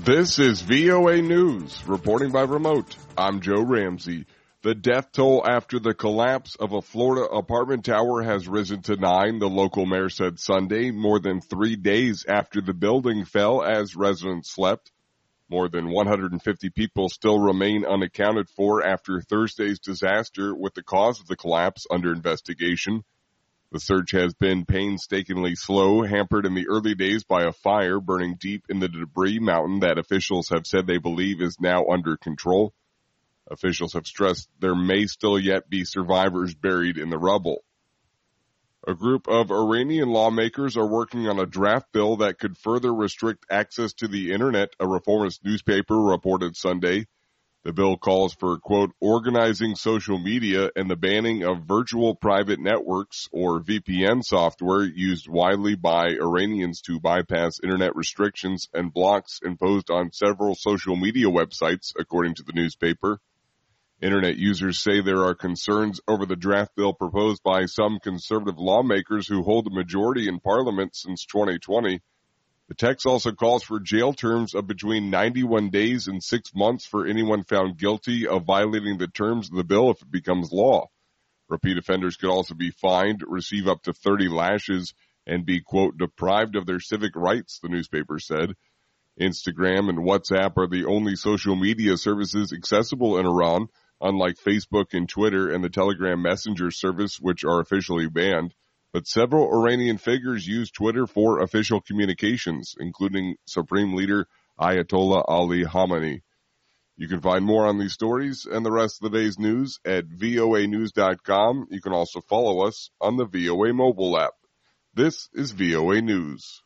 This is VOA News, reporting by remote. I'm Joe Ramsey. The death toll after the collapse of a Florida apartment tower has risen to 9, the local mayor said Sunday, more than 3 days after the building fell as residents slept. More than 150 people still remain unaccounted for after Thursday's disaster, with the cause of the collapse under investigation. The search has been painstakingly slow, hampered in the early days by a fire burning deep in the debris mountain that officials have said they believe is now under control. Officials have stressed there may still yet be survivors buried in the rubble. A group of Iranian lawmakers are working on a draft bill that could further restrict access to the internet, a reformist newspaper reported Sunday. The bill calls for, quote, organizing social media and the banning of virtual private networks, or VPN software, used widely by Iranians to bypass internet restrictions and blocks imposed on several social media websites, according to the newspaper. Internet users say there are concerns over the draft bill proposed by some conservative lawmakers who hold a majority in parliament since 2020. The text also calls for jail terms of between 91 days and 6 months for anyone found guilty of violating the terms of the bill if it becomes law. Repeat offenders could also be fined, receive up to 30 lashes, and be, quote, deprived of their civic rights, the newspaper said. Instagram and WhatsApp are the only social media services accessible in Iran, unlike Facebook and Twitter and the Telegram Messenger service, which are officially banned. But several Iranian figures use Twitter for official communications, including Supreme Leader Ayatollah Ali Khamenei. You can find more on these stories and the rest of the day's news at voanews.com. You can also follow us on the VOA mobile app. This is VOA News.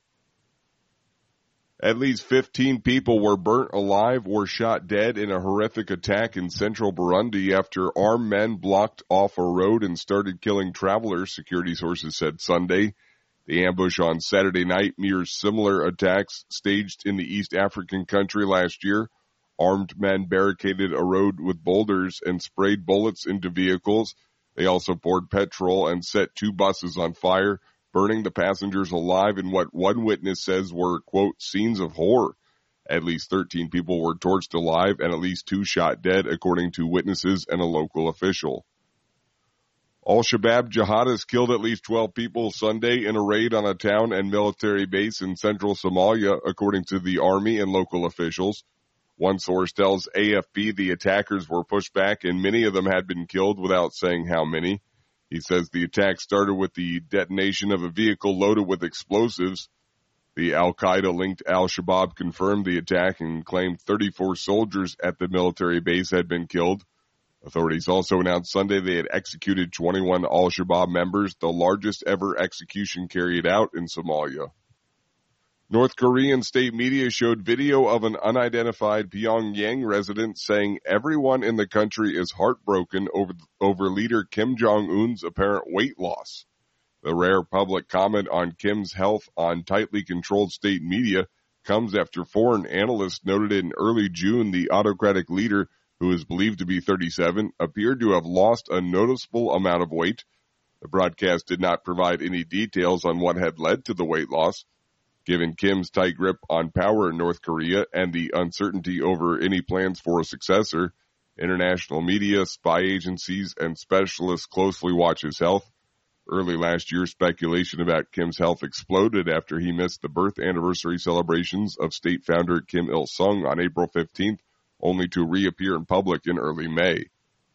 At least 15 people were burnt alive or shot dead in a horrific attack in central Burundi after armed men blocked off a road and started killing travelers, security sources said Sunday. The ambush on Saturday night mirrors similar attacks staged in the East African country last year. Armed men barricaded a road with boulders and sprayed bullets into vehicles. They also poured petrol and set 2 buses on fire, burning the passengers alive in what one witness says were, quote, scenes of horror. At least 13 people were torched alive and at least 2 shot dead, according to witnesses and a local official. Al-Shabaab jihadists killed at least 12 people Sunday in a raid on a town and military base in central Somalia, according to the army and local officials. One source tells AFP the attackers were pushed back and many of them had been killed without saying how many. He says the attack started with the detonation of a vehicle loaded with explosives. The Al-Qaeda-linked Al-Shabaab confirmed the attack and claimed 34 soldiers at the military base had been killed. Authorities also announced Sunday they had executed 21 Al-Shabaab members, the largest ever execution carried out in Somalia. North Korean state media showed video of an unidentified Pyongyang resident saying everyone in the country is heartbroken over leader Kim Jong-un's apparent weight loss. The rare public comment on Kim's health on tightly controlled state media comes after foreign analysts noted in early June the autocratic leader, who is believed to be 37, appeared to have lost a noticeable amount of weight. The broadcast did not provide any details on what had led to the weight loss. Given Kim's tight grip on power in North Korea and the uncertainty over any plans for a successor, international media, spy agencies, and specialists closely watch his health. Early last year, speculation about Kim's health exploded after he missed the birth anniversary celebrations of state founder Kim Il-sung on April 15th, only to reappear in public in early May.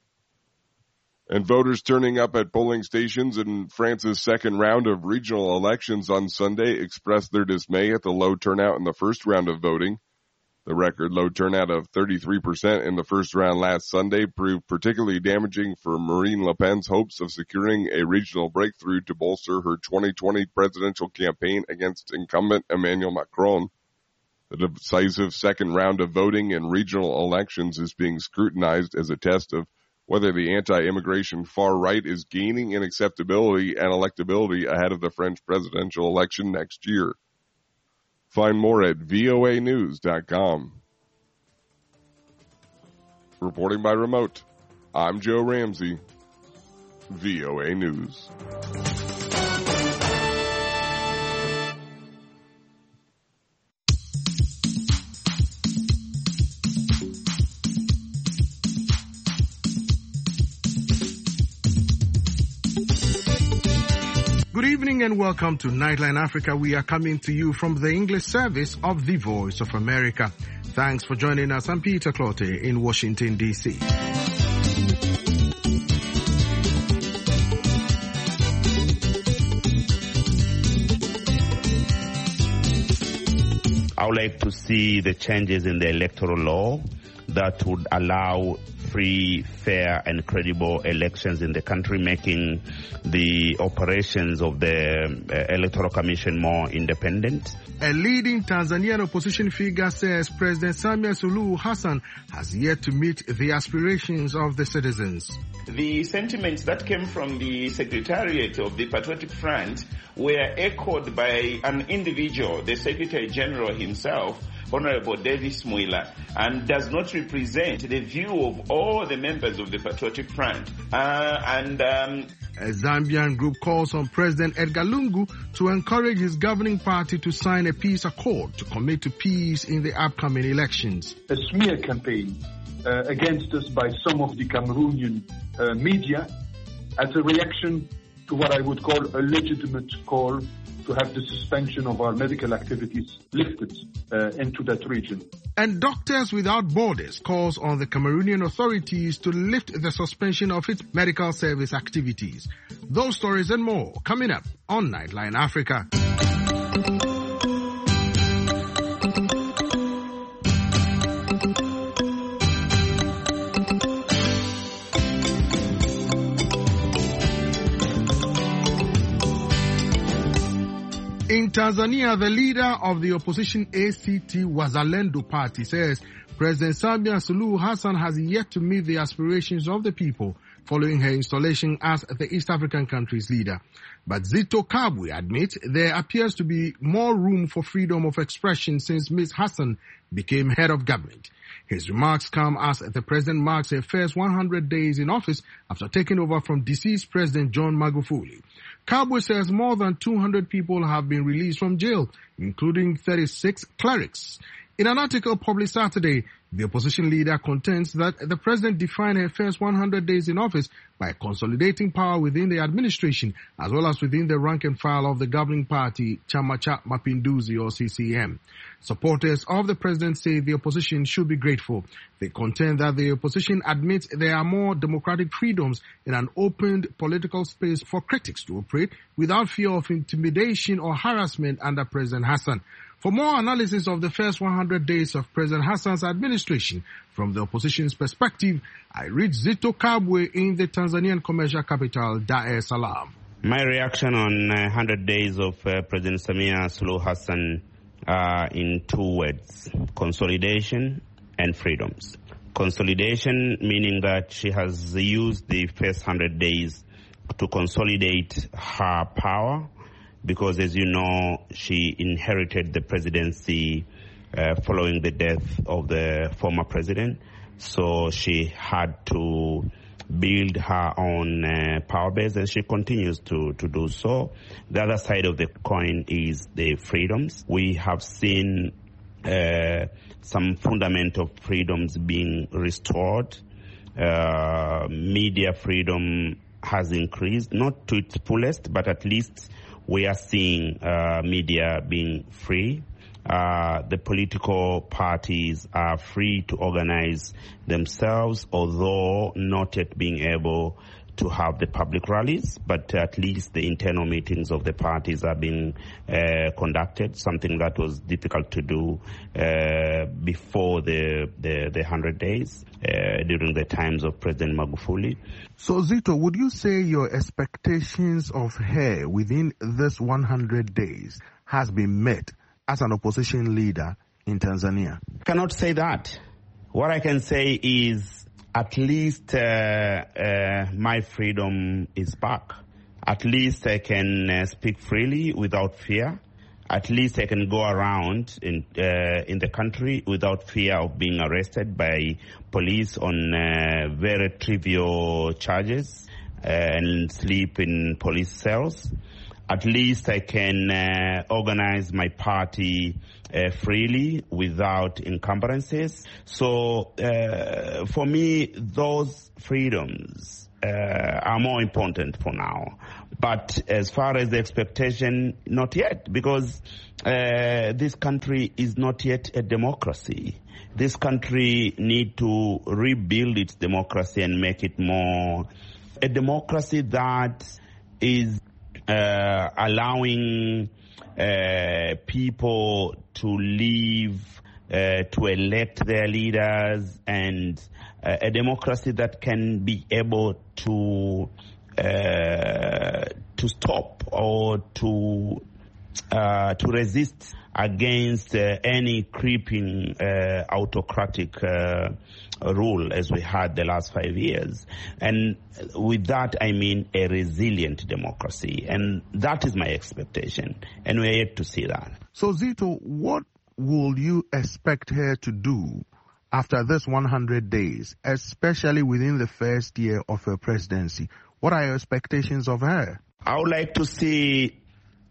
And voters turning up at polling stations in France's second round of regional elections on Sunday expressed their dismay at the low turnout in the first round of voting. The record low turnout of 33% in the first round last Sunday proved particularly damaging for Marine Le Pen's hopes of securing a regional breakthrough to bolster her 2020 presidential campaign against incumbent Emmanuel Macron. The decisive second round of voting in regional elections is being scrutinized as a test of whether the anti-immigration far right is gaining in acceptability and electability ahead of the French presidential election next year. Find more at voanews.com. Reporting by remote, I'm Joe Ramsey, VOA News. evening and welcome to Nightline Africa. We are coming to you from the English service of the Voice of America. Thanks for joining us. I'm Peter Clottey in Washington, D.C. I would like to see the changes in the electoral law that would allow free, fair and credible elections in the country, making the operations of the Electoral Commission more independent. A leading Tanzanian opposition figure says President Samia Suluhu Hassan has yet to meet the aspirations of the citizens. The sentiments that came from the Secretariat of the Patriotic Front were echoed by an individual, the Secretary General himself, Honorable Davis Mwila, and does not represent the view of all the members of the Patriotic Front. A Zambian group calls on President Edgar Lungu to encourage his governing party to sign a peace accord to commit to peace in the upcoming elections. A smear campaign against us by some of the Cameroonian media as a reaction to what I would call a legitimate call to have the suspension of our medical activities lifted into that region. And Doctors Without Borders calls on the Cameroonian authorities to lift the suspension of its medical service activities. Those stories and more coming up on Nightline Africa. In Tanzania, the leader of the opposition ACT Wazalendo party says President Samia Suluhu Hassan has yet to meet the aspirations of the people following her installation as the East African country's leader. But Zitto Kabwe admits there appears to be more room for freedom of expression since Ms. Hassan became head of government. His remarks come as the president marks her first 100 days in office after taking over from deceased President John Magufuli. Kabwe says more than 200 people have been released from jail, including 36 clerics. In an article published Saturday, the opposition leader contends that the president defined her first 100 days in office by consolidating power within the administration as well as within the rank and file of the governing party, Chama cha Mapinduzi or CCM. Supporters of the president say the opposition should be grateful. They contend that the opposition admits there are more democratic freedoms in an opened political space for critics to operate without fear of intimidation or harassment under President Hassan. For more analysis of the first 100 days of President Hassan's administration from the opposition's perspective, I read Zitto Kabwe in the Tanzanian commercial capital, Dar es Salaam. My reaction on 100 days of President Samia Suluhu Hassan in two words: consolidation and freedoms. Consolidation meaning that she has used the first 100 days to consolidate her power, because, as you know, she inherited the presidency following the death of the former president. So she had to build her own power base, and she continues to do so. The other side of the coin is the freedoms. We have seen some fundamental freedoms being restored. Media freedom has increased, not to its fullest, but at least we are seeing media being free. The political parties are free to organize themselves, although not yet being able to have the public rallies, but at least the internal meetings of the parties are being conducted, something that was difficult to do before the 100 days during the times of President Magufuli. So, Zitto, would you say your expectations of her within this 100 days has been met as an opposition leader in Tanzania? I cannot say that. What I can say is at least my freedom is back. At least I can speak freely without fear. At least I can go around in the country without fear of being arrested by police on very trivial charges and sleep in police cells. At least I can organize my party freely without encumbrances. So for me, those freedoms are more important for now. But as far as the expectation, not yet, because this country is not yet a democracy. This country needs to rebuild its democracy and make it more a democracy that is allowing people to live, to elect their leaders, and a democracy that can be able to stop or to resist against any creeping autocratic rule as we had the last 5 years. And with that, I mean a resilient democracy. And that is my expectation. And we're yet to see that. So, Zito, what will you expect her to do after this 100 days, especially within the first year of her presidency? What are your expectations of her? I would like to see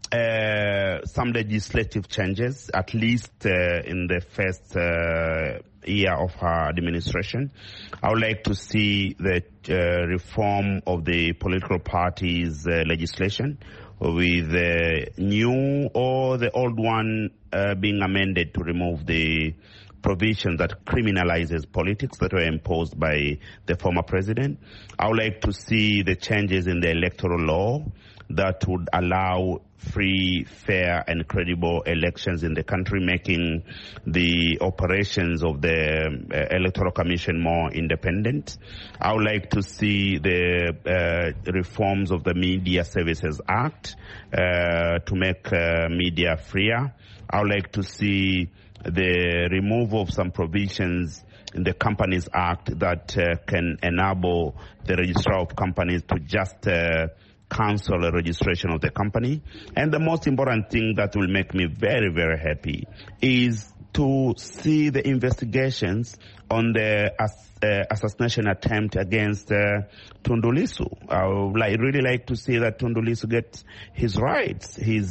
some legislative changes, at least in the first year of her administration. I would like to see the reform of the political parties' legislation, with the new or the old one being amended to remove the provision that criminalizes politics that were imposed by the former president. I would like to see the changes in the electoral law that would allow free, fair, and credible elections in the country, making the operations of the Electoral Commission more independent. I would like to see the reforms of the Media Services Act to make media freer. I would like to see the removal of some provisions in the Companies Act that can enable the registrar of companies to just cancel a registration of the company. And the most important thing that will make me very, very happy is to see the investigations on the assassination attempt against Tundu Lissu. I would really like to see that Tundu Lissu gets his rights, his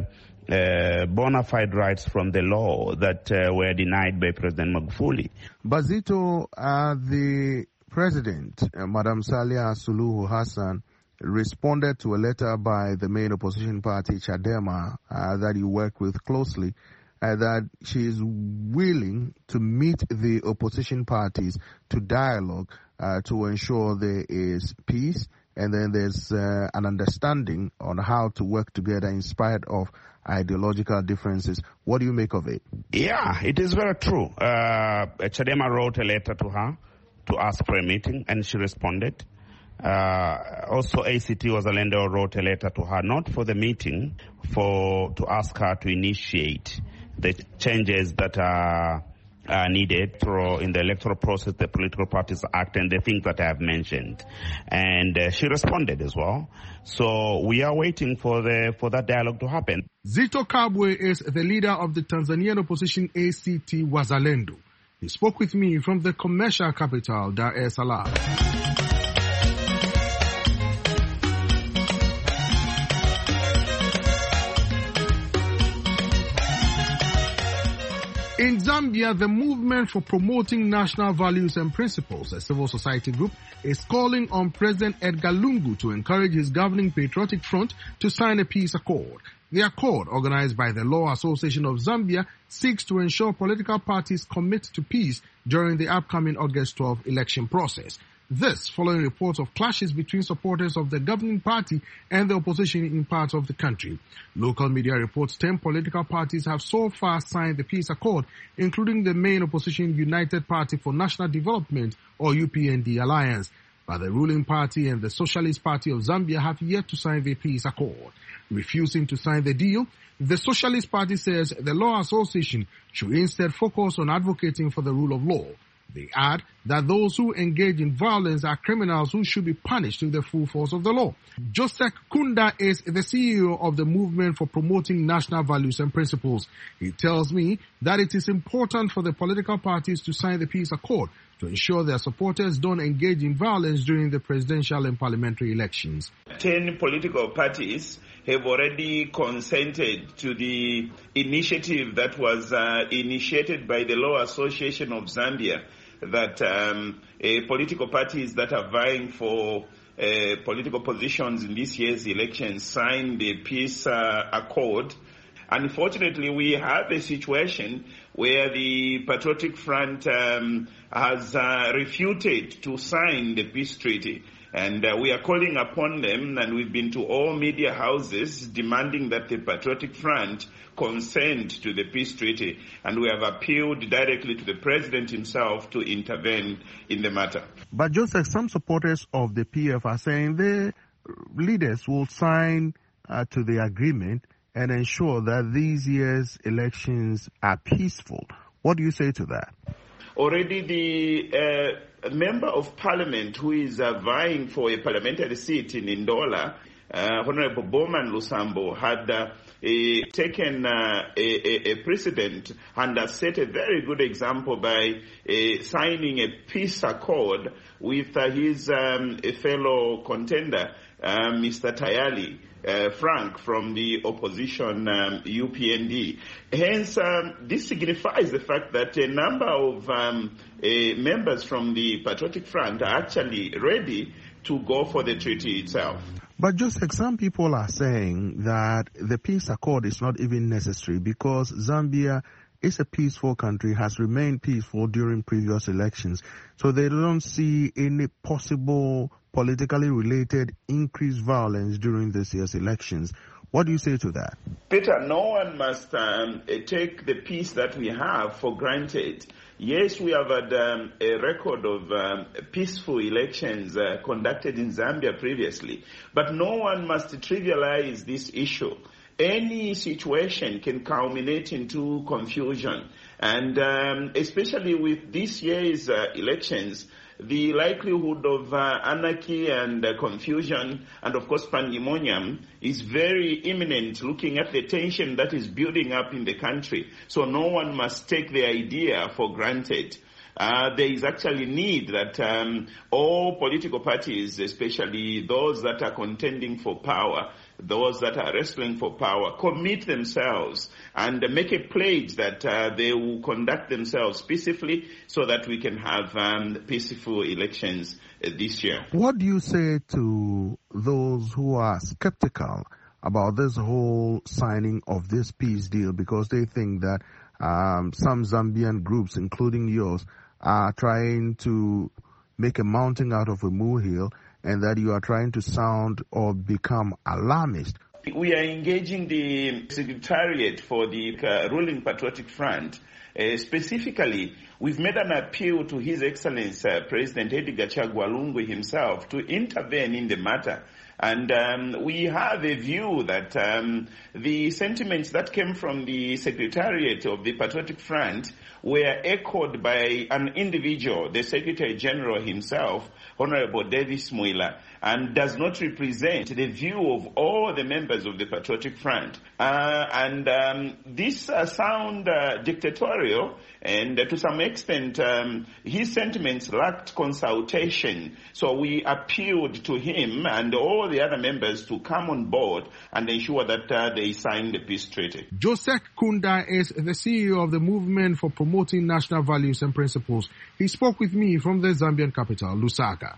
bona fide rights from the law that were denied by President Magufuli. Bazito, the president, Madam Samia Suluhu Hassan, responded to a letter by the main opposition party, Chadema, that you work with closely, that she is willing to meet the opposition parties to dialogue to ensure there is peace, and then there's an understanding on how to work together in spite of ideological differences. What do you make of it? Yeah, it is very true. Chadema wrote a letter to her to ask for a meeting, and she responded. Also, ACT Wazalendo wrote a letter to her, not for the meeting, to ask her to initiate the changes that are needed in the electoral process, the Political Parties Act, and the things that I have mentioned. And she responded as well. So we are waiting for that dialogue to happen. Zito Kabwe is the leader of the Tanzanian opposition ACT Wazalendo. He spoke with me from the commercial capital, Dar es Salaam. In Zambia, the Movement for Promoting National Values and Principles, a civil society group, is calling on President Edgar Lungu to encourage his governing Patriotic Front to sign a peace accord. The accord, organized by the Law Association of Zambia, seeks to ensure political parties commit to peace during the upcoming August 12 election process. This following reports of clashes between supporters of the governing party and the opposition in parts of the country. Local media reports 10 political parties have so far signed the peace accord, including the main opposition United Party for National Development, or UPND alliance. But the ruling party and the Socialist Party of Zambia have yet to sign the peace accord. Refusing to sign the deal, the Socialist Party says the Law Association should instead focus on advocating for the rule of law. They add that those who engage in violence are criminals who should be punished with the full force of the law. Joseph Kunda is the CEO of the Movement for Promoting National Values and Principles. He tells me that it is important for the political parties to sign the peace accord to ensure their supporters don't engage in violence during the presidential and parliamentary elections. 10 political parties have already consented to the initiative that was initiated by the Law Association of Zambia, that political parties that are vying for political positions in this year's elections signed the peace accord. Unfortunately, we have a situation where the Patriotic Front has refuted to sign the peace treaty. And we are calling upon them, and we've been to all media houses demanding that the Patriotic Front consent to the peace treaty. And we have appealed directly to the president himself to intervene in the matter. But Joseph, some supporters of the PF are saying their leaders will sign to the agreement and ensure that these year's elections are peaceful. What do you say to that? Already the member of parliament who is vying for a parliamentary seat in Ndola, Honorable Bowman Lusambo, had taken a precedent and has set a very good example by signing a peace accord with his fellow contender, Mr. Tayali. Frank from the opposition UPND. Hence, this signifies the fact that a number of members from the Patriotic Front are actually ready to go for the treaty itself. But Joseph, some people are saying that the peace accord is not even necessary because Zambia is a peaceful country, has remained peaceful during previous elections. So they don't see any possible politically related increased violence during this year's elections. What do you say to that? Peter, no one must take the peace that we have for granted. Yes, we have had a record of peaceful elections conducted in Zambia previously, but no one must trivialize this issue. Any situation can culminate into confusion, and especially with this year's elections, the likelihood of anarchy and confusion and, of course, pandemonium is very imminent, looking at the tension that is building up in the country. So no one must take the idea for granted. There is actually need that all political parties, especially those that are contending for power, those that are wrestling for power, commit themselves and make a pledge that they will conduct themselves peacefully so that we can have peaceful elections this year. What do you say to those who are skeptical about this whole signing of this peace deal because they think that some Zambian groups, including yours, are trying to make a mountain out of a molehill and that you are trying to sound or become alarmist? We are engaging the Secretariat for the ruling Patriotic Front. Specifically, we've made an appeal to His Excellency President Edgar Chagwa Lungu himself to intervene in the matter. And we have a view that the sentiments that came from the Secretariat of the Patriotic Front were echoed by an individual, the Secretary General himself, Honorable Davis Mwila, and does not represent the view of all the members of the Patriotic Front. This sound dictatorial, and to some extent, his sentiments lacked consultation. So we appealed to him and all the other members to come on board and ensure that they sign the peace treaty. Joseph Kunda is the CEO of the Movement for Promoting National Values and Principles. He spoke with me from the Zambian capital, Lusaka.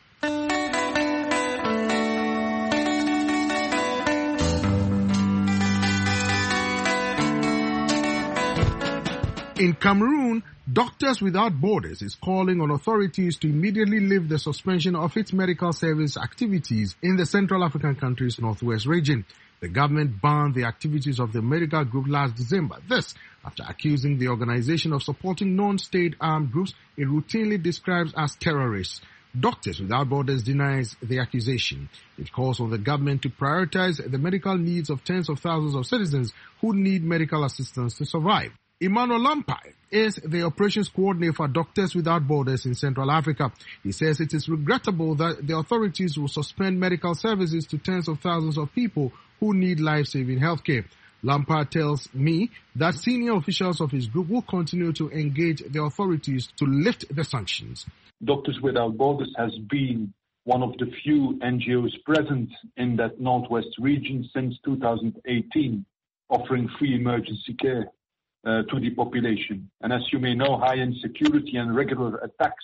In Cameroon, Doctors Without Borders is calling on authorities to immediately lift the suspension of its medical service activities in the Central African country's northwest region. The government banned the activities of the medical group last December. This after accusing the organization of supporting non-state armed groups it routinely describes as terrorists. Doctors Without Borders denies the accusation. It calls on the government to prioritize the medical needs of tens of thousands of citizens who need medical assistance to survive. Emmanuel Lampai is the operations coordinator for Doctors Without Borders in Central Africa. He says it is regrettable that the authorities will suspend medical services to tens of thousands of people who need life-saving healthcare. Lampai tells me that senior officials of his group will continue to engage the authorities to lift the sanctions. Doctors Without Borders has been one of the few NGOs present in that northwest region since 2018, offering free emergency care to the population. And as you may know, high insecurity and regular attacks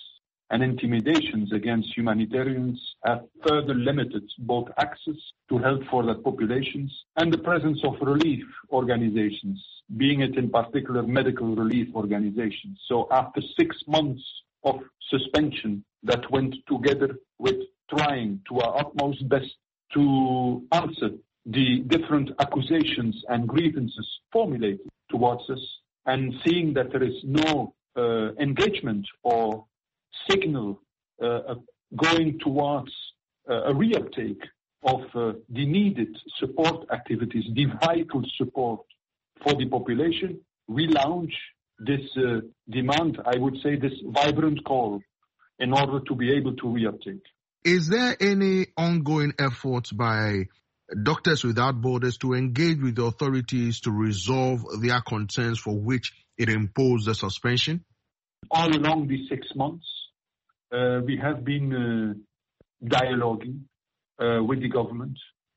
and intimidations against humanitarians have further limited both access to help for that populations and the presence of relief organizations, being it in particular medical relief organizations. So after 6 months of suspension that went together with trying to our utmost best to answer the different accusations and grievances formulated towards us, and seeing that there is no engagement or signal going towards a reuptake of the needed support activities, the vital support for the population, we launch this demand, I would say this vibrant call, in order to be able to reuptake. Is there any ongoing efforts by Doctors Without Borders to engage with the authorities to resolve their concerns for which it imposed the suspension? All along these 6 months, we have been dialoguing with the government,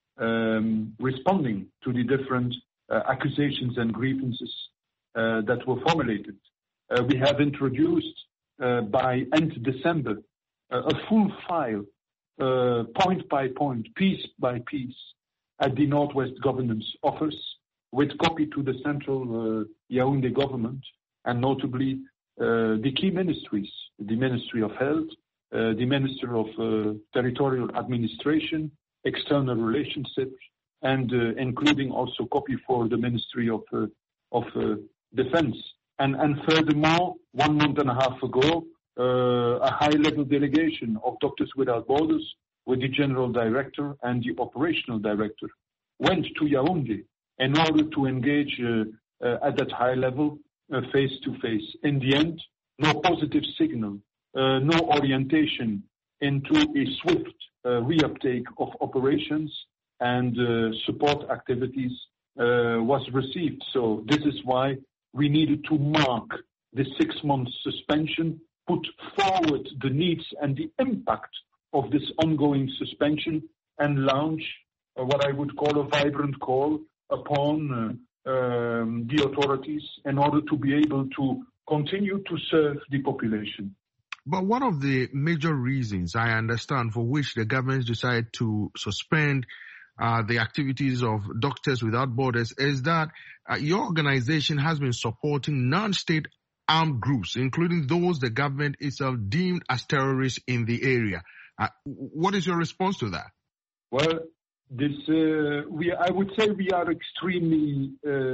responding to the different accusations and grievances that were formulated. We have introduced by end December a full file, point by point, piece by piece, at the Northwest Governance Office, with copy to the central Yaoundé government, and notably the key ministries, the Ministry of Health, the Minister of Territorial Administration, External Relationships, and including also copy for the Ministry of Defense. And furthermore, 1 month and a half ago, a high-level delegation of Doctors Without Borders with the General Director and the Operational Director went to Yaoundé in order to engage at that high level, face-to-face. In the end, no positive signal, no orientation into a swift reuptake of operations and support activities was received. So this is why we needed to mark the 6-month suspension, put forward the needs and the impact of this ongoing suspension, and launch what I would call a vibrant call upon the authorities in order to be able to continue to serve the population. But one of the major reasons, I understand, for which the government decided to suspend the activities of Doctors Without Borders is that your organization has been supporting non-state armed groups, including those the government itself deemed as terrorists in the area. What is your response to that? Well, I would say we are extremely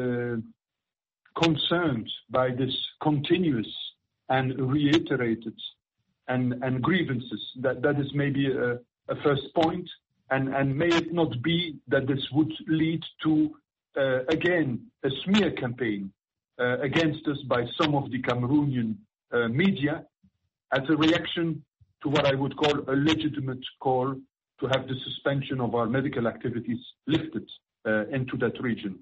concerned by this continuous and reiterated and grievances. That is maybe a first point, and may it not be that this would lead to again a smear campaign against us by some of the Cameroonian media as a reaction to what I would call a legitimate call to have the suspension of our medical activities lifted into that region.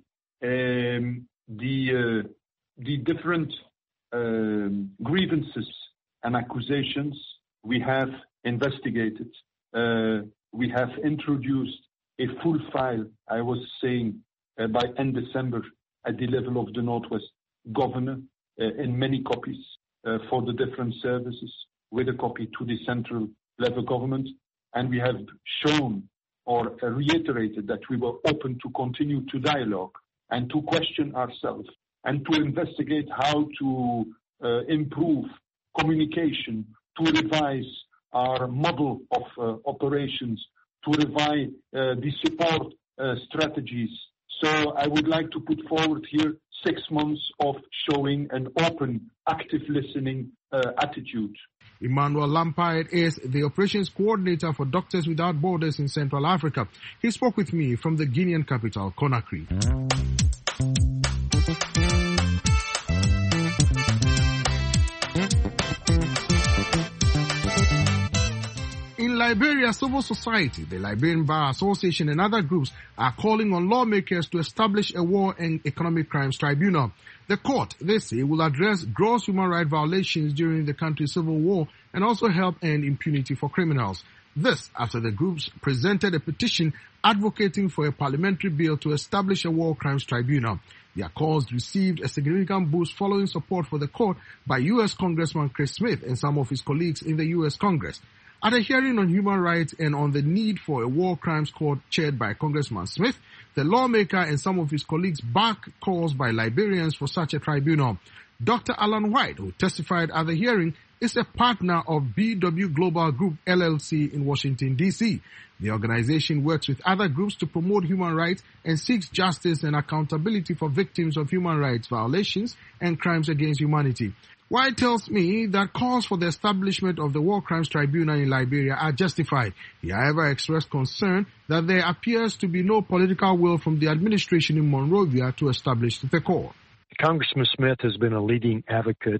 The different grievances and accusations we have investigated. We have introduced a full file, I was saying, by end December at the level of the Northwest Governor in many copies for the different services, with a copy to the central level government. And we have shown or reiterated that we were open to continue to dialogue and to question ourselves and to investigate how to improve communication, to revise our model of operations, to revise the support strategies. So I would like to put forward here 6 months of showing an open, active listening attitude. Emmanuel Lampard is the operations coordinator for Doctors Without Borders in Central Africa. He spoke with me from the Guinean capital, Conakry. In Liberia, civil society, the Liberian Bar Association and other groups are calling on lawmakers to establish a War and Economic Crimes Tribunal. The court, they say, will address gross human rights violations during the country's civil war and also help end impunity for criminals. This after the groups presented a petition advocating for a parliamentary bill to establish a war crimes tribunal. Their cause received a significant boost following support for the court by U.S. Congressman Chris Smith and some of his colleagues in the U.S. Congress. At a hearing on human rights and on the need for a war crimes court chaired by Congressman Smith, the lawmaker and some of his colleagues backed calls by Liberians for such a tribunal. Dr. Alan White, who testified at the hearing, is a partner of BW Global Group LLC in Washington, D.C. The organization works with other groups to promote human rights and seeks justice and accountability for victims of human rights violations and crimes against humanity. White tells me that calls for the establishment of the War Crimes Tribunal in Liberia are justified. He, however, expressed concern that there appears to be no political will from the administration in Monrovia to establish the court. Congressman Smith has been a leading advocate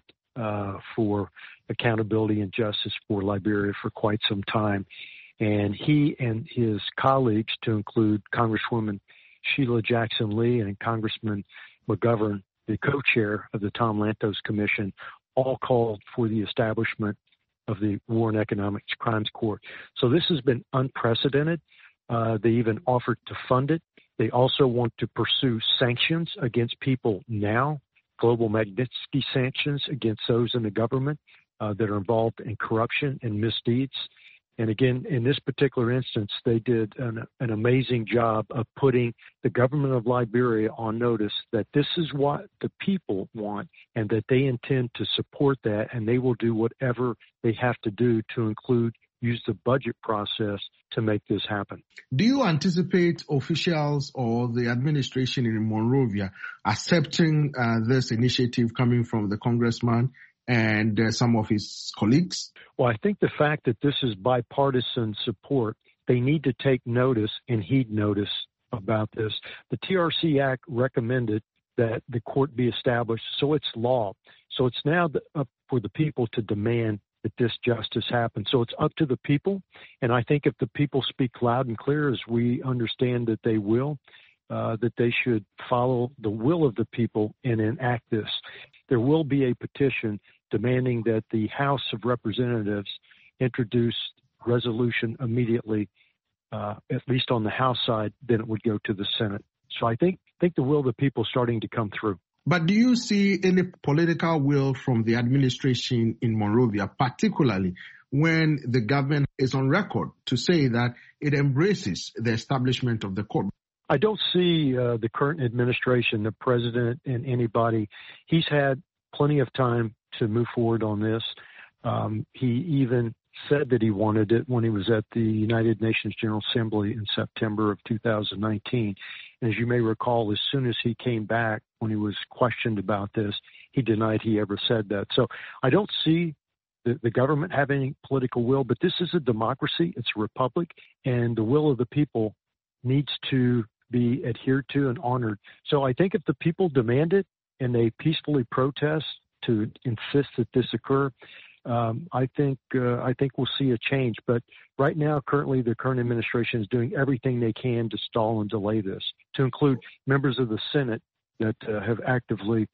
for accountability and justice for Liberia for quite some time. And he and his colleagues, to include Congresswoman Sheila Jackson Lee and Congressman McGovern, the co-chair of the Tom Lantos Commission, all called for the establishment of the War and Economic Crimes Court. So this has been unprecedented. They even offered to fund it. They also want to pursue sanctions against people now, global Magnitsky sanctions against those in the government that are involved in corruption and misdeeds. And again, in this particular instance, they did an amazing job of putting the government of Liberia on notice that this is what the people want and that they intend to support that, and they will do whatever they have to do to use the budget process to make this happen. Do you anticipate officials or the administration in Monrovia accepting this initiative coming from the congressman and some of his colleagues? Well, I think the fact that this is bipartisan support, they need to take notice and heed notice about this. The TRC Act recommended that the court be established, so it's law. So it's now up for the people to demand that this justice happen. So it's up to the people, and I think if the people speak loud and clear, as we understand that they will, that they should follow the will of the people and enact this. There will be a petition demanding that the House of Representatives introduce resolution immediately, at least on the House side, then it would go to the Senate. So I think the will of the people is starting to come through. But do you see any political will from the administration in Monrovia, particularly when the government is on record to say that it embraces the establishment of the court? I don't see the current administration, the president, and anybody. He's had plenty of time to move forward on this. He even said that he wanted it when he was at the United Nations General Assembly in September of 2019. And as you may recall, as soon as he came back, when he was questioned about this, he denied he ever said that. So I don't see the government having any political will, but this is a democracy. It's a republic, and the will of the people needs to be adhered to and honored. So I think if the people demand it and they peacefully protest to insist that this occur, I think we'll see a change. But right now, currently, the current administration is doing everything they can to stall and delay this, to include members of the Senate that have actively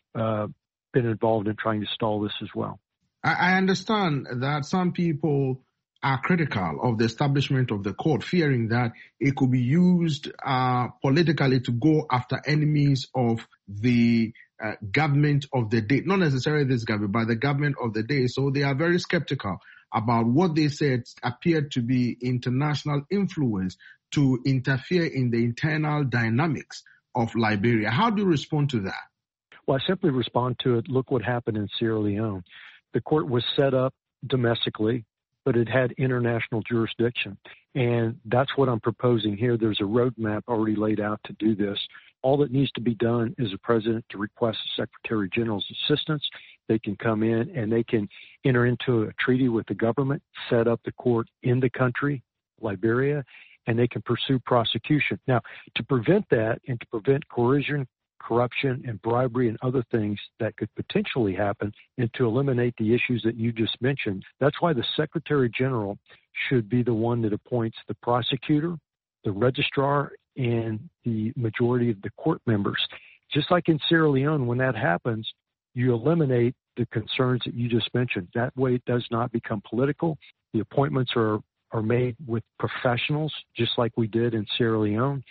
been involved in trying to stall this as well. I understand that some people are critical of the establishment of the court, fearing that it could be used politically to go after enemies of the government of the day. Not necessarily this government, but the government of the day. So they are very skeptical about what they said appeared to be international influence to interfere in the internal dynamics of Liberia. How do you respond to that? Well, I simply respond to it. Look what happened in Sierra Leone. The court was set up domestically, but it had international jurisdiction. And that's what I'm proposing here. There's a roadmap already laid out to do this. All that needs to be done is the president to request the Secretary General's assistance. They can come in and they can enter into a treaty with the government, set up the court in the country, Liberia, and they can pursue prosecution. Now, to prevent that and to prevent coercion, corruption, and bribery and other things that could potentially happen, and to eliminate the issues that you just mentioned, that's why the Secretary General should be the one that appoints the prosecutor, the registrar, and the majority of the court members. Just like in Sierra Leone, when that happens, you eliminate the concerns that you just mentioned. That way it does not become political. The appointments are made with professionals, just like we did in Sierra Leone.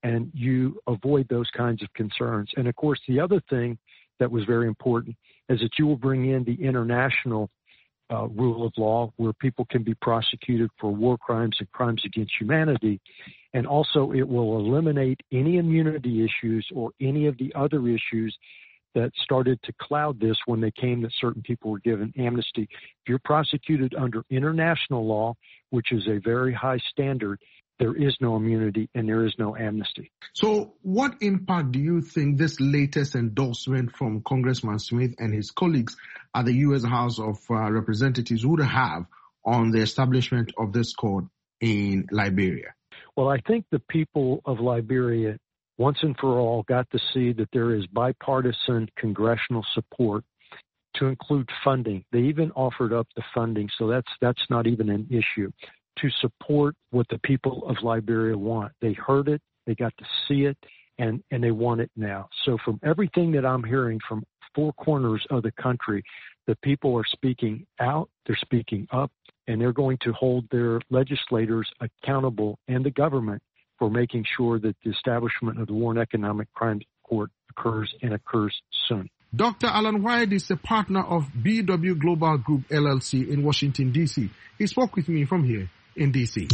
and you avoid those kinds of concerns. And of course, the other thing that was very important is that you will bring in the international rule of law, where people can be prosecuted for war crimes and crimes against humanity. And also it will eliminate any immunity issues or any of the other issues that started to cloud this when they came that certain people were given amnesty. If you're prosecuted under international law, which is a very high standard, there is no immunity and there is no amnesty. So what impact do you think this latest endorsement from Congressman Smith and his colleagues at the U.S. House of Representatives would have on the establishment of this court in Liberia? Well, I think the people of Liberia, once and for all, got to see that there is bipartisan congressional support to include funding. They even offered up the funding, so that's not even an issue, to support what the people of Liberia want. They heard it, they got to see it, and they want it now. So from everything that I'm hearing from four corners of the country, the people are speaking out, they're speaking up, and they're going to hold their legislators accountable and the government for making sure that the establishment of the War and Economic Crimes Court occurs and occurs soon. Dr. Alan White is a partner of BW Global Group, LLC in Washington, D.C. He spoke with me from here in D.C.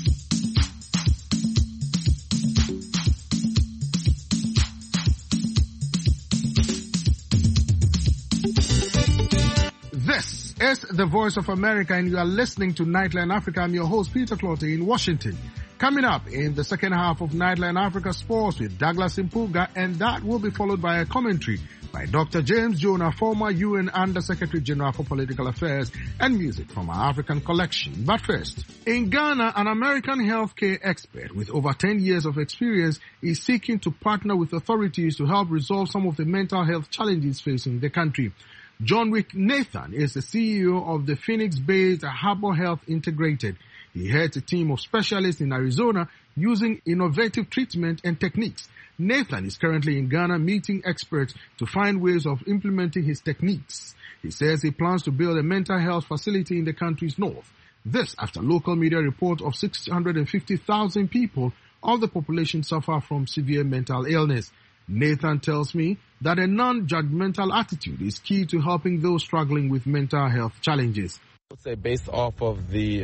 This is the Voice of America, and you are listening to Nightline Africa. I'm your host, Peter Clottey, in Washington. Coming up in the second half of Nightline Africa Sports with Douglas Impuga, and that will be followed by a commentary by Dr. James Jonah, former UN Under-Secretary General for Political Affairs, and music from our African collection. But first, in Ghana, an American healthcare expert with over 10 years of experience is seeking to partner with authorities to help resolve some of the mental health challenges facing the country. John Wick Nathan is the CEO of the Phoenix-based Harbor Health Integrated. He heads a team of specialists in Arizona using innovative treatment and techniques. Nathan is currently in Ghana meeting experts to find ways of implementing his techniques. He says he plans to build a mental health facility in the country's north. This after local media report of 650,000 people of the population suffer from severe mental illness. Nathan tells me that a non-judgmental attitude is key to helping those struggling with mental health challenges. I would say based off of the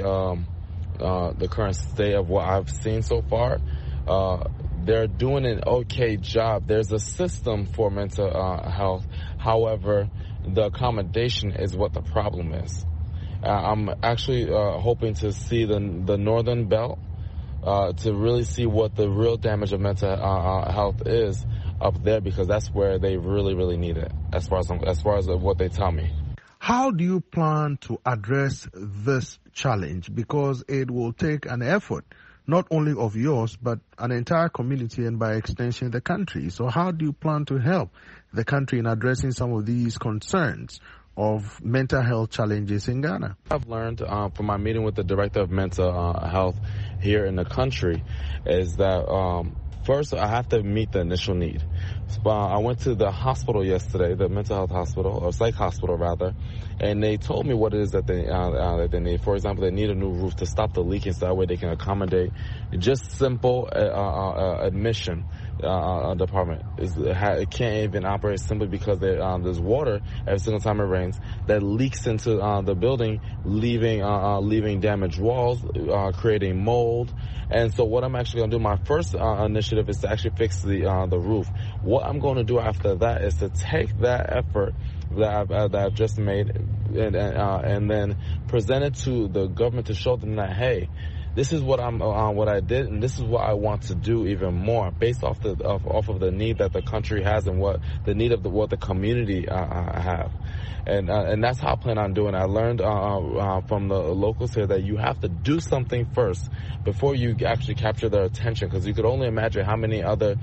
current state of what I've seen so far, they're doing an okay job. There's a system for mental health. However, the accommodation is what the problem is. I'm actually hoping to see the northern belt to really see what the real damage of mental health is up there, because that's where they really, really need it, as far as what they tell me. How do you plan to address this challenge? Because it will take an effort, not only of yours, but an entire community and by extension the country. So how do you plan to help the country in addressing some of these concerns of mental health challenges in Ghana? I've learned from my meeting with the director of mental health here in the country is that first, I have to meet the initial need. I went to the hospital yesterday, the mental health hospital, or psych hospital rather, and they told me what it is that they need. For example, they need a new roof to stop the leaking so that way they can accommodate just simple admission department. It can't even operate simply because there's water every single time it rains that leaks into the building, leaving damaged walls, creating mold. And so what I'm actually going to do, my first initiative is to actually fix the roof. What I'm going to do after that is to take that effort that I've just made and then present it to the government to show them that, hey, this is what I did, and this is what I want to do even more, based off of the need that the country has and what the need of what the community have, and that's how I plan on doing it. I learned from the locals here that you have to do something first before you actually capture their attention, because you could only imagine how many other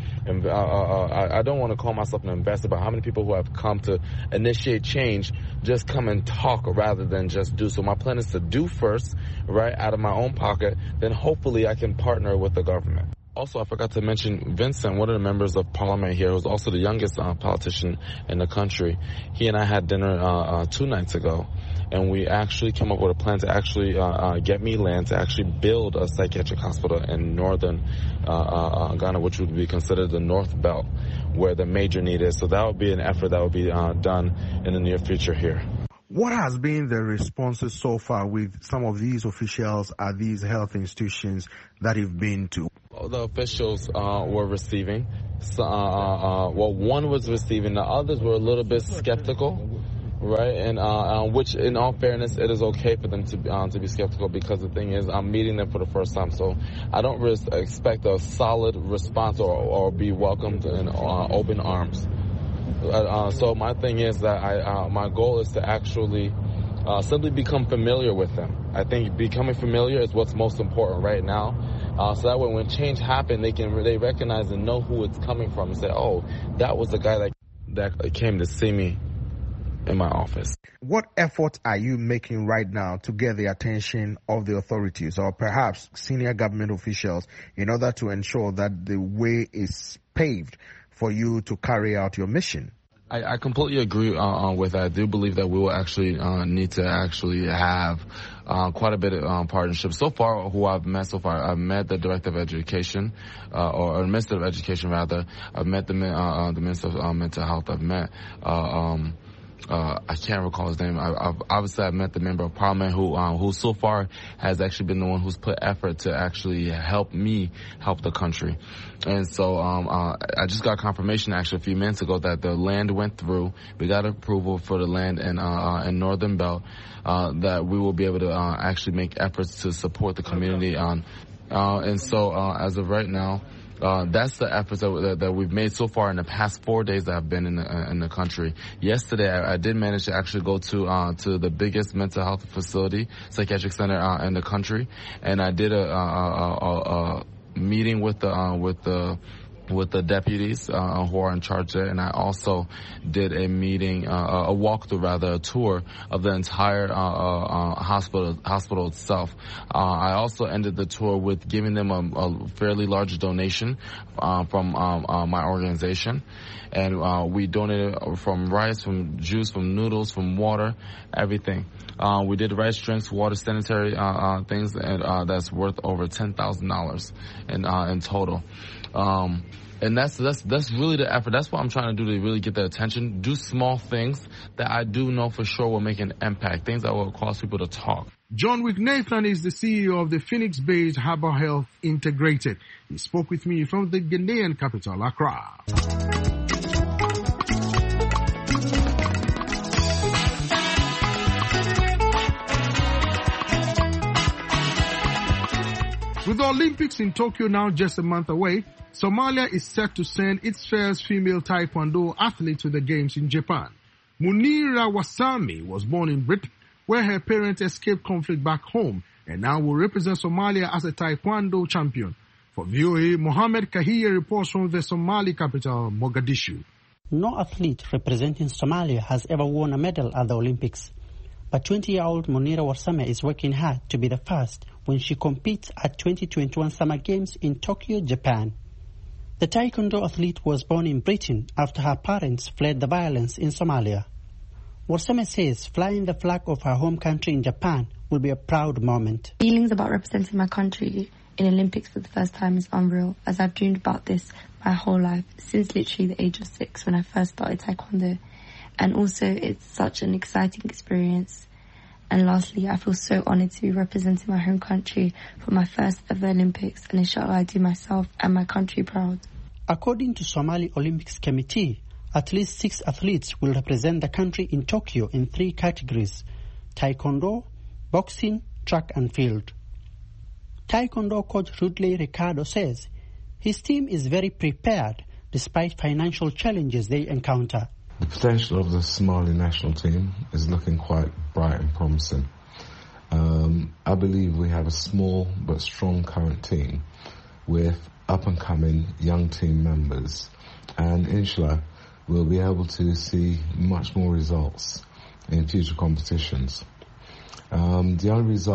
I don't want to call myself an investor, but how many people who have come to initiate change just come and talk rather than just do. So my plan is to do first, right, out of my own pocket. Then hopefully I can partner with the government. Also, I forgot to mention Vincent, one of the members of parliament here, who's also the youngest politician in the country. He and I had dinner 2 nights ago. and we actually came up with a plan to actually get me land to actually build a psychiatric hospital in northern Ghana, which would be considered the North Belt, where the major need is. So that would be an effort that would be done in the near future here. What has been the responses so far with some of these officials at these health institutions that you've been to? The officials were receiving. One was receiving. The others were a little bit skeptical, right? And which, in all fairness, it is okay for them to be skeptical, because the thing is, I'm meeting them for the first time, so I don't expect a solid response or be welcomed in open arms. So my thing is that my goal is to actually simply become familiar with them. I think becoming familiar is what's most important right now. So that way when change happens, they recognize and know who it's coming from and say, oh, that was the guy that came to see me in my office. What efforts are you making right now to get the attention of the authorities or perhaps senior government officials in order to ensure that the way is paved for you to carry out your mission? I completely agree with that. I do believe that we will actually need to actually have quite a bit of partnership. So far, I've met the Director of Education, or Minister of Education rather. I've met the Minister of Mental Health. I've met I can't recall his name. I've met the Member of Parliament who so far has actually been the one who's put effort to actually help me help the country. And so I just got confirmation actually a few minutes ago that the land went through. We got approval for the land in Northern Belt, that we will be able to actually make efforts to support the community on. And so as of right now, that's the efforts that we've made so far in the past 4 days that I've been in the country. Yesterday, I did manage to actually go to the biggest mental health facility, psychiatric center in the country, and I did a meeting with the deputies who are in charge there, and I also did a meeting, a walkthrough rather, a tour of the entire hospital itself. I also ended the tour with giving them a fairly large donation from my organization, and we donated from rice, from juice, from noodles, from water, everything. We did rice drinks, water, sanitary things, and that's worth over $10,000 in total. And that's really the effort. That's what I'm trying to do to really get their attention. Do small things that I do know for sure will make an impact. Things that will cause people to talk. John Wick-Nathan is the CEO of the Phoenix-based Harbour Health Integrated. He spoke with me from the Ghanaian capital, Accra. With the Olympics in Tokyo now just a month away, Somalia is set to send its first female taekwondo athlete to the games in Japan. Munira Wasami was born in Britain, where her parents escaped conflict back home and now will represent Somalia as a taekwondo champion. For VOA, Mohammed Kahia reports from the Somali capital, Mogadishu. No athlete representing Somalia has ever won a medal at the Olympics. But 20-year-old Munira Wasame is working hard to be the first when she competes at 2021 Summer Games in Tokyo, Japan. The taekwondo athlete was born in Britain after her parents fled the violence in Somalia. Wasame says flying the flag of her home country in Japan will be a proud moment. Feelings about representing my country in Olympics for the first time is unreal, as I've dreamed about this my whole life, since literally the age of 6 when I first started taekwondo. And also it's such an exciting experience. And lastly, I feel so honoured to be representing my home country for my first ever Olympics, and inshallah I do myself and my country proud. According to Somali Olympics Committee, at least 6 athletes will represent the country in Tokyo in 3 categories: taekwondo, boxing, track and field. Taekwondo coach Rudley Ricardo says his team is very prepared despite financial challenges they encounter. The potential of the Somali national team is looking quite bright and promising. I believe we have a small but strong current team with up-and-coming young team members, and inshallah we'll be able to see much more results in future competitions. The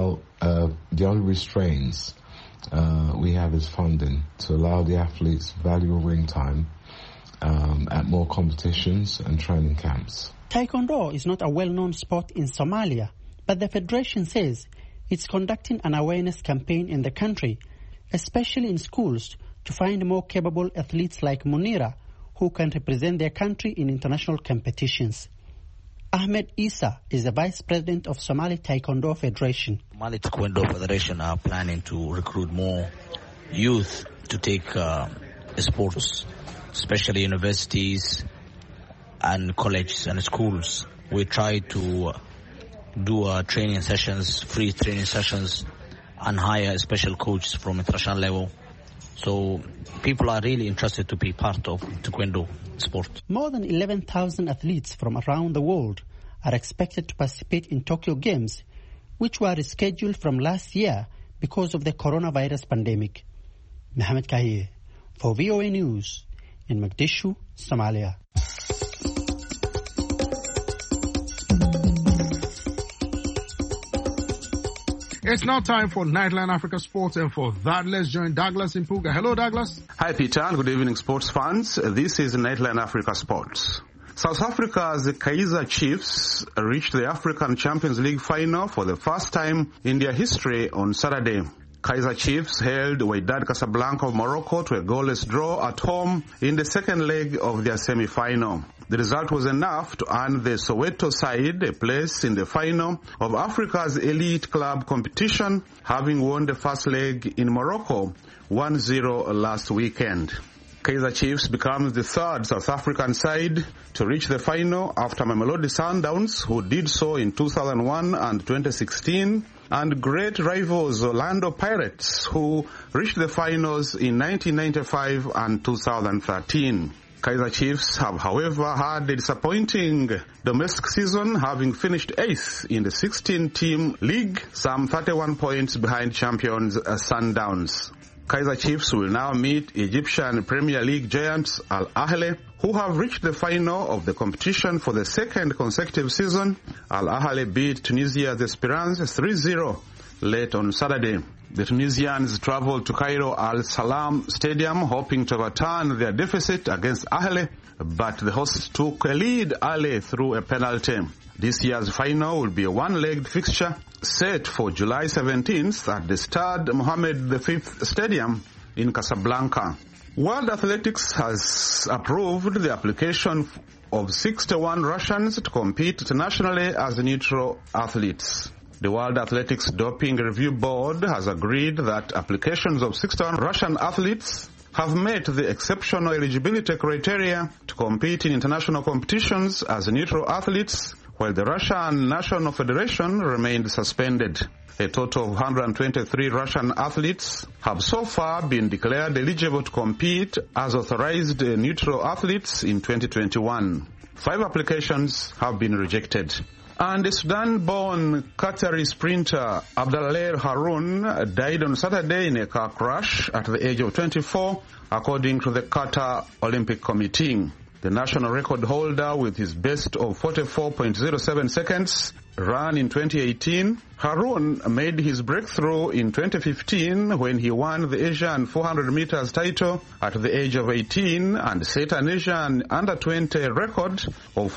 only restraints we have is funding to allow the athletes valuable ring time at more competitions and training camps. Taekwondo is not a well-known sport in Somalia, But the federation says it's conducting an awareness campaign in the country, especially in schools, to find more capable athletes like Munira who can represent their country in international competitions. Ahmed Isa is the Vice President of Somali Taekwondo Federation. Somali Taekwondo Federation are planning to recruit more youth to take sports, especially universities and colleges and schools. We try to do training sessions, free training sessions, and hire special coaches from international level. So people are really interested to be part of Taekwondo sport. More than 11,000 athletes from around the world are expected to participate in Tokyo Games, which were rescheduled from last year because of the coronavirus pandemic. Mohamed Kahir for VOA News in Mogadishu, Somalia. It's now time for Nightline Africa Sports, and for that, let's join Douglas Impuga. Hello, Douglas. Hi, Peter, and good evening, sports fans. This is Nightline Africa Sports. South Africa's Kaizer Chiefs reached the African Champions League final for the first time in their history on Saturday. Kaizer Chiefs held Wydad Casablanca of Morocco to a goalless draw at home in the second leg of their semi-final. The result was enough to earn the Soweto side a place in the final of Africa's elite club competition, having won the first leg in Morocco 1-0 last weekend. Kaizer Chiefs becomes the third South African side to reach the final after Mamelodi Sundowns, who did so in 2001 and 2016, and great rivals Orlando Pirates, who reached the finals in 1995 and 2013. Kaizer Chiefs have, however, had a disappointing domestic season, having finished 8th in the 16-team league, some 31 points behind champions Sundowns. Kaizer Chiefs will now meet Egyptian Premier League giants Al Ahly, who have reached the final of the competition for the second consecutive season. Al Ahly beat Tunisia's Esperance 3-0 late on Saturday. The Tunisians traveled to Cairo Al Salam Stadium hoping to overturn their deficit against Ahly, but the hosts took a lead early through a penalty. This year's final will be a one-legged fixture set for July 17th at the Stade Mohammed V Stadium in Casablanca. World Athletics has approved the application of 61 Russians to compete internationally as neutral athletes. The World Athletics Doping Review Board has agreed that applications of 61 Russian athletes have met the exceptional eligibility criteria to compete in international competitions as neutral athletes, while the Russian National Federation remained suspended. A total of 123 Russian athletes have so far been declared eligible to compete as authorized neutral athletes in 2021. 5 applications have been rejected. And the Sudan-born Qatari sprinter Abdallah Haroun died on Saturday in a car crash at the age of 24, according to the Qatar Olympic Committee. The national record holder, with his best of 44.07 seconds, ran in 2018. Haroun made his breakthrough in 2015 when he won the Asian 400 meters title at the age of 18 and set an Asian under-20 record of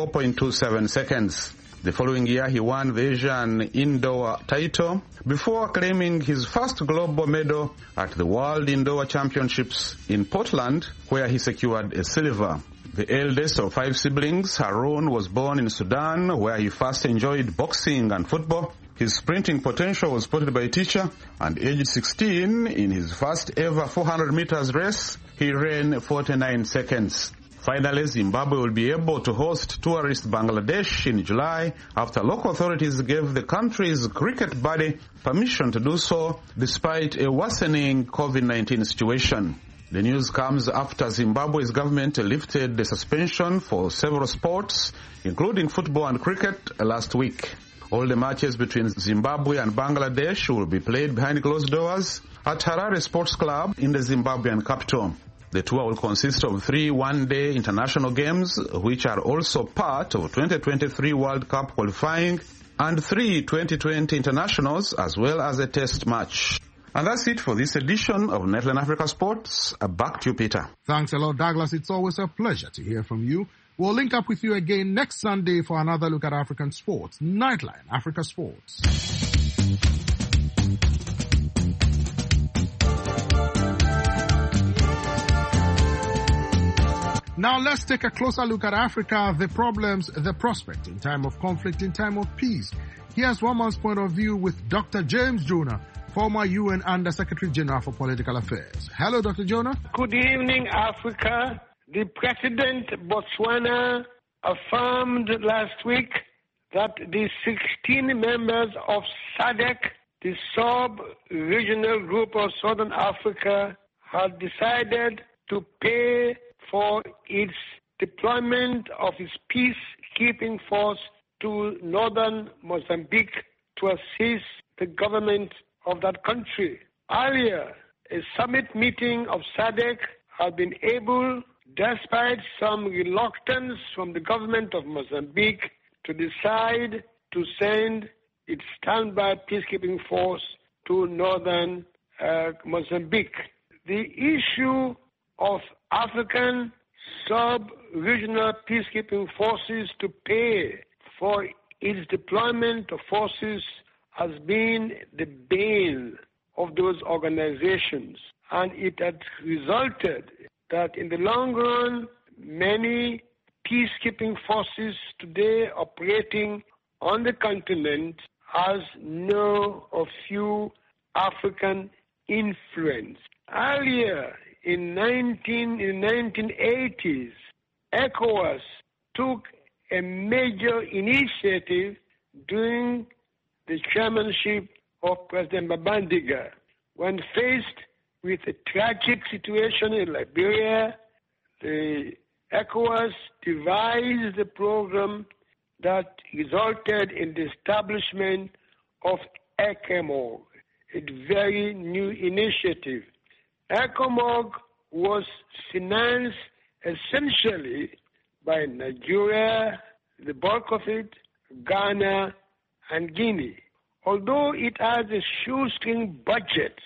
44.27 seconds. The following year, he won the Asian indoor title before claiming his first global medal at the World Indoor Championships in Portland, where he secured a silver. The eldest of 5 siblings, Haroun was born in Sudan, where he first enjoyed boxing and football. His sprinting potential was spotted by a teacher, and aged 16, in his first ever 400 meters race, he ran 49 seconds. Finally, Zimbabwe will be able to host tourist Bangladesh in July after local authorities gave the country's cricket body permission to do so despite a worsening COVID-19 situation. The news comes after Zimbabwe's government lifted the suspension for several sports, including football and cricket, last week. All the matches between Zimbabwe and Bangladesh will be played behind closed doors at Harare Sports Club in the Zimbabwean capital. The tour will consist of 3 one-day international games, which are also part of 2023 World Cup qualifying, and 3 2020 internationals, as well as a test match. And that's it for this edition of Nightline Africa Sports. Back to you, Peter. Thanks a lot, Douglas. It's always a pleasure to hear from you. We'll link up with you again next Sunday for another look at African sports. Nightline, Africa Sports. Now let's take a closer look at Africa, the problems, the prospect in time of conflict, in time of peace. Here's one man's point of view with Dr. James Jonah, former UN Under Secretary General for Political Affairs. Hello, Dr. Jonah. Good evening, Africa. The President Botswana affirmed last week that the 16 members of SADC, the sub-regional group of Southern Africa, had decided to pay for its deployment of its peacekeeping force to northern Mozambique to assist the government of that country. Earlier, a summit meeting of SADC had been able, despite some reluctance from the government of Mozambique, to decide to send its standby peacekeeping force to northern Mozambique. The issue of African sub-regional peacekeeping forces to pay for its deployment of forces has been the bane of those organizations, and it had resulted that in the long run, many peacekeeping forces today operating on the continent has no or few African influence. Earlier in 1980s, ECOWAS took a major initiative during the chairmanship of President Babangida. When faced with a tragic situation in Liberia, the ECOWAS devised a program that resulted in the establishment of ECOMOG, a very new initiative. ECOMOG was financed essentially by Nigeria, the bulk of it, Ghana, and Guinea. Although it has a shoestring budget,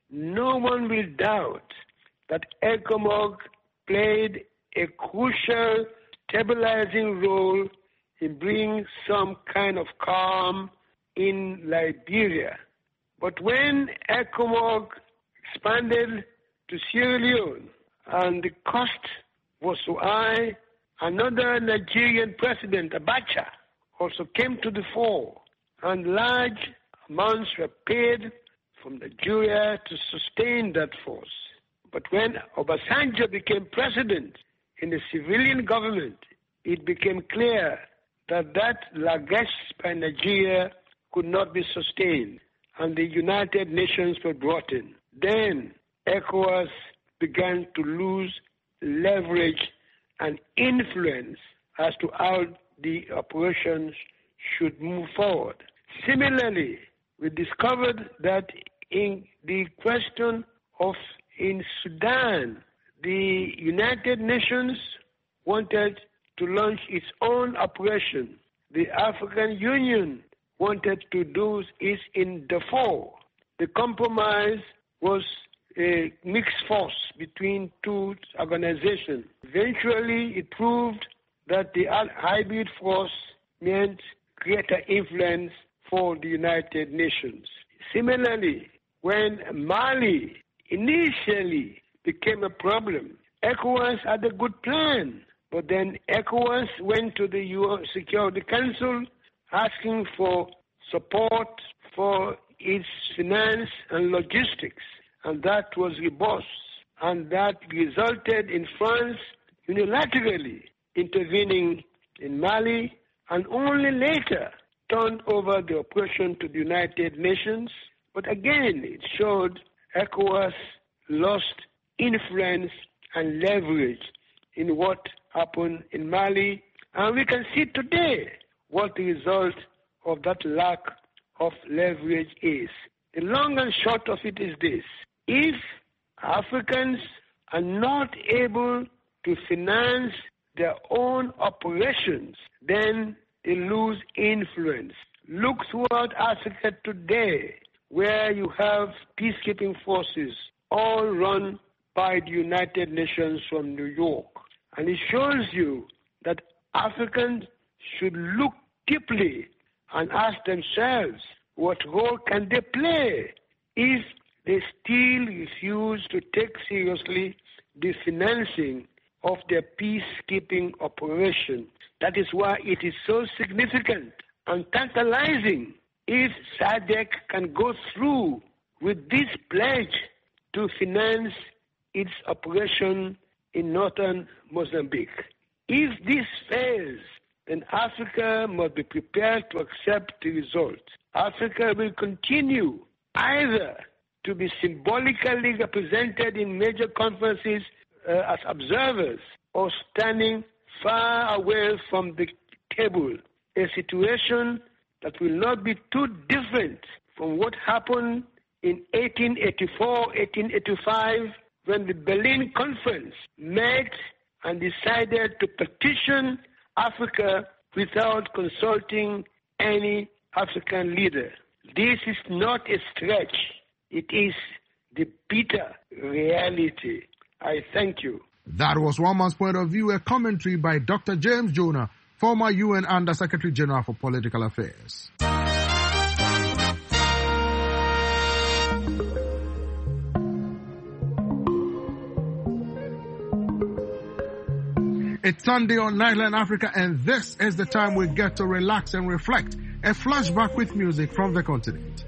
no one will doubt that ECOMOG played a crucial stabilizing role in bringing some kind of calm in Liberia. But when ECOMOG expanded to Sierra Leone and the cost was so high, another Nigerian president, Abacha, also came to the fore, and large amounts were paid from Nigeria to sustain that force. But when Obasanjo became president in the civilian government, it became clear that that largesse by Nigeria could not be sustained, and the United Nations were brought in. Then ECOWAS began to lose leverage and influence as to how the operations should move forward. Similarly, we discovered that in the question of in Sudan, the United Nations wanted to launch its own operation. The African Union wanted to do it in Darfur. The compromise was a mixed force between two organizations. Eventually, it proved that the hybrid force meant greater influence for the United Nations. Similarly, when Mali initially became a problem, ECOWAS had a good plan, but then ECOWAS went to the UN Security Council asking for support for its finance and logistics, and that was rebuffed, and that resulted in France unilaterally intervening in Mali, and only later turned over the operation to the United Nations. But again, it showed ECOWAS lost influence and leverage in what happened in Mali. And we can see today what the result of that lack of leverage is. The long and short of it is this: if Africans are not able to finance their own operations, then they lose influence. Look throughout Africa today, where you have peacekeeping forces all run by the United Nations from New York. And it shows you that Africans should look deeply and ask themselves what role can they play if they still refuse to take seriously the financing of their peacekeeping operation. That is why it is so significant and tantalizing if SADC can go through with this pledge to finance its operation in northern Mozambique. If this fails, then Africa must be prepared to accept the result. Africa will continue either to be symbolically represented in major conferences as observers or standing far away from the table, a situation that will not be too different from what happened in 1884, 1885, when the Berlin Conference met and decided to petition Africa without consulting any African leader. This is not a stretch. It is the bitter reality. I thank you. That was One Man's Point of View, a commentary by Dr. James Jonah, former UN Under Secretary General for Political Affairs. It's Sunday on Nightline Africa, and this is the time we get to relax and reflect. A flashback with music from the continent.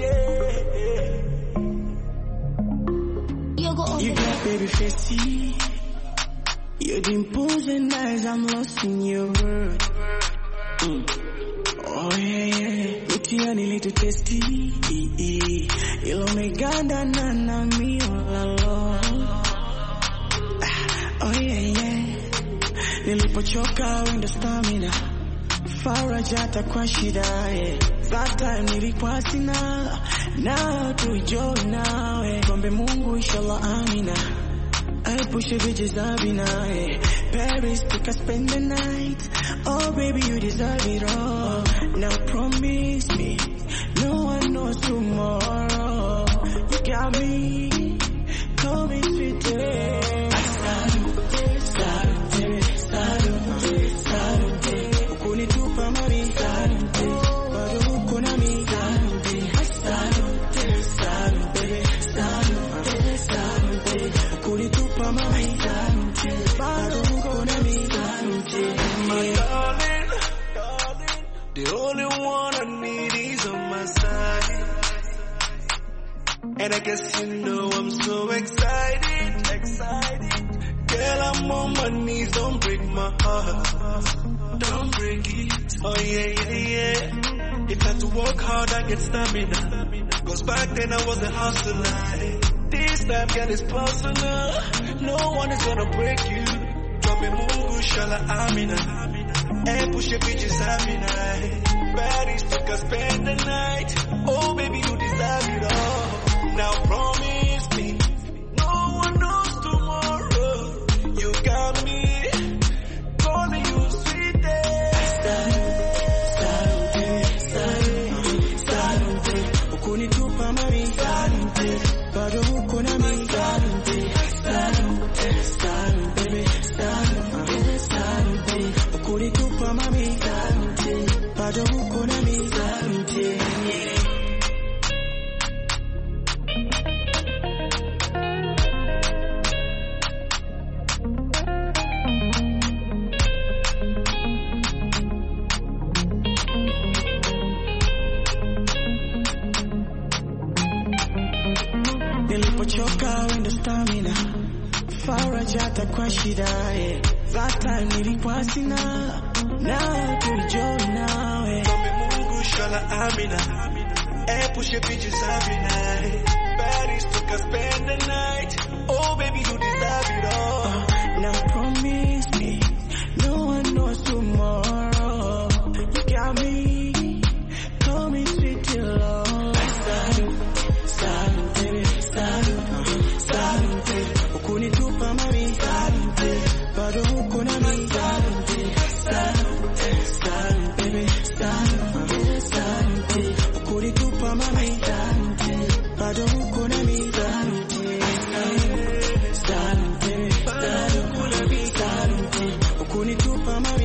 You got baby facey, your dimples and eyes, I'm lost in your world. Oh yeah, Mutiani little tasty, ilo meganda na mi alone. Oh yeah. Nilipochoka wenda stamina, farajata kwa shida, that time nilikuwa sina, now tuenjoy nawe, kombe Mungu inshallah amina, I push the bitches abina, Paris take us spend the night, oh baby you deserve it all, now promise me, no one knows tomorrow, you got me, call me sweetie. The only one I need is on my side, and I guess you know I'm so excited. Girl, I'm on my knees, don't break my heart, don't break it. Oh yeah. If I had to work hard, I get stamina. Cause back then I was a hustler. This time, girl, it's personal. No one is gonna break you. Drop me Mungu, shala amina. And push your bitches amina. Paris took us spend the night. Oh baby, you deserve it all. Now promise me, no one knows tomorrow. You got me, calling you sweet day. Ukunitupa mami, bado uko na mi, baby, ukunitupa mami, bado uko na mi, nilipochoka wenda stamina, farajata kwa shida, that time nilikuwa sina, now tuenjoy nawe, kombe Mungu shala amina. And push your bitches every night. Paris took us spend the night. Oh baby, you deserve it all. Now promise me, no one knows tomorrow. You got me, call me sweet till long. Ukunitupa mami, bado uko na mi, baby, ukunitupa mami, bado uko na mi, ukunitupa mami.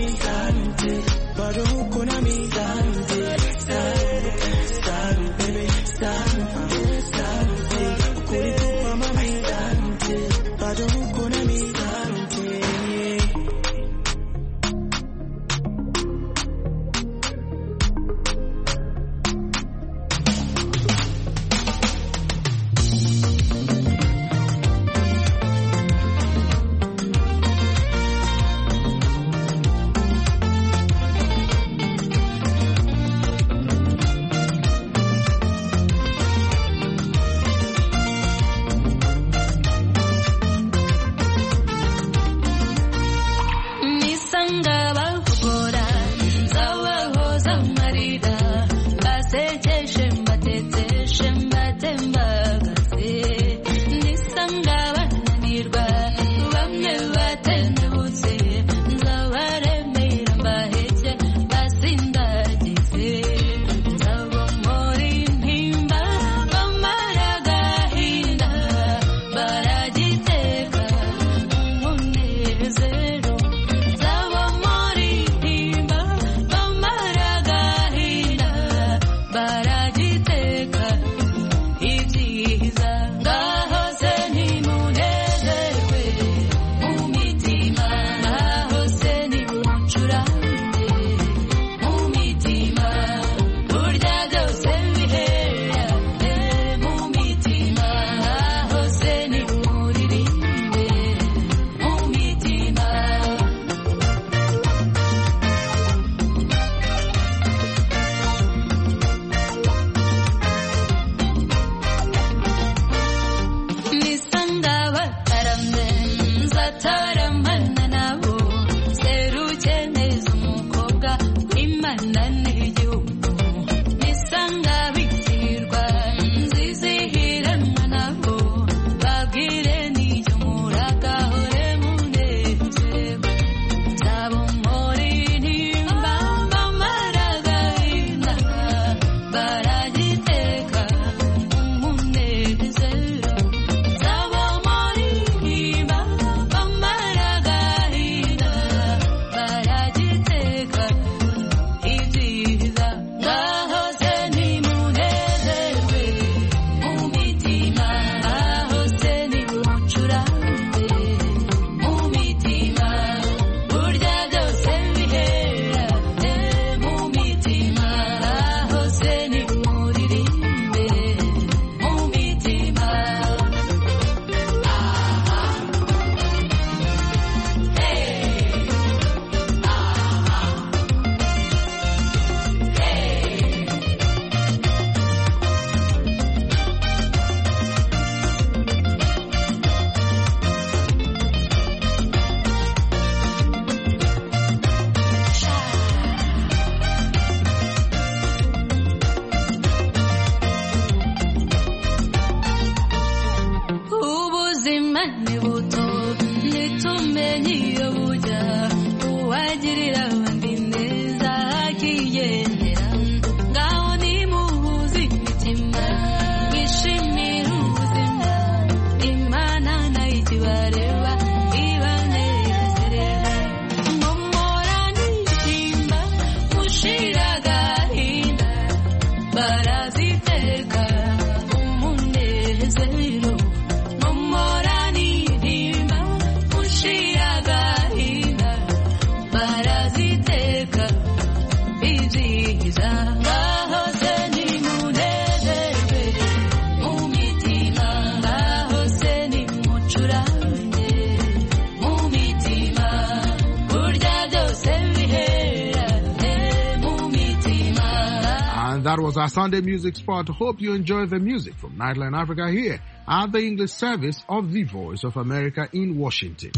That was our Sunday music spot. Hope you enjoy the music from Nightline Africa here at the English service of the Voice of America in Washington.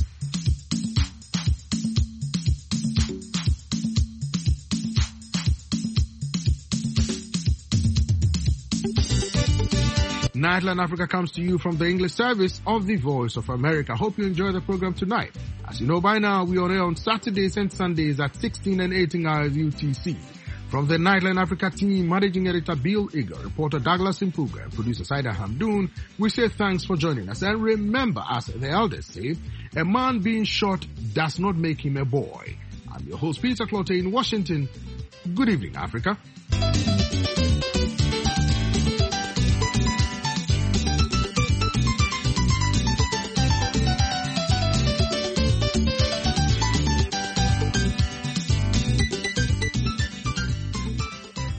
Nightline Africa comes to you from the English service of the Voice of America. Hope you enjoy the program tonight. As you know by now, we are on Saturdays and Sundays at 16 and 18 hours UTC. From the Nightline Africa team, Managing Editor Bill Eager, Reporter Douglas Impuga, and Producer Saida Hamdoun, we say thanks for joining us. And remember, as the elders say, a man being shot does not make him a boy. I'm your host, Peter Clotte in Washington. Good evening, Africa.